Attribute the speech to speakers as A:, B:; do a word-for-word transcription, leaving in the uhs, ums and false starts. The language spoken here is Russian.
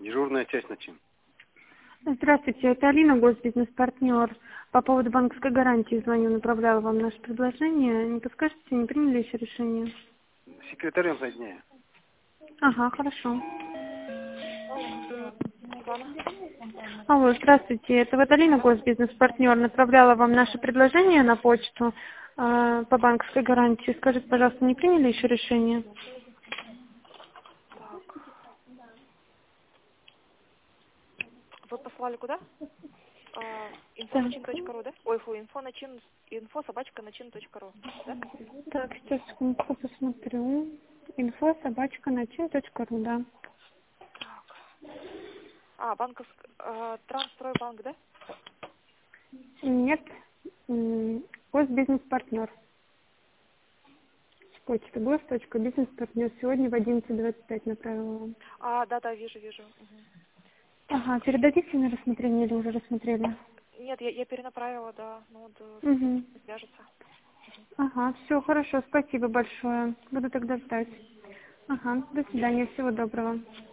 A: Дежурная часть на чем?
B: Здравствуйте, это Алина, госбизнес-партнер. По поводу банковской гарантии звоню, направляла вам наше предложение. Не подскажете, не приняли еще решение?
A: Секретарем соединяю.
B: Ага, хорошо. Алло, здравствуйте, это вот Алина, госбизнес-партнер. Направляла вам наше предложение на почту э, по банковской гарантии. Скажите, пожалуйста, не приняли еще решение?
C: Так. Вы послали куда? А, инфо
B: Так,
C: начин точка ру, да? Ой, фу, инфо начин, инфо собачка начин точка ру, да?
B: так, сейчас секундку посмотрю. Инфо собачка начин точка ру, да.
C: Так. А, банковский, а, Трансстройбанк, да?
B: Нет, м, госбизнес-партнер. Почта гос.бизнес-партнер. Сегодня в одиннадцать двадцать пять направила вам.
C: А, да, да, вижу, вижу. Мгм.
B: Ага, передадите на рассмотрение или уже рассмотрели?
C: Нет, я, я перенаправила, да, ну, вот, э,
B: Угу.
C: свяжется.
B: Ага, все, хорошо, спасибо большое. Буду тогда ждать. Ага, до свидания, всего доброго.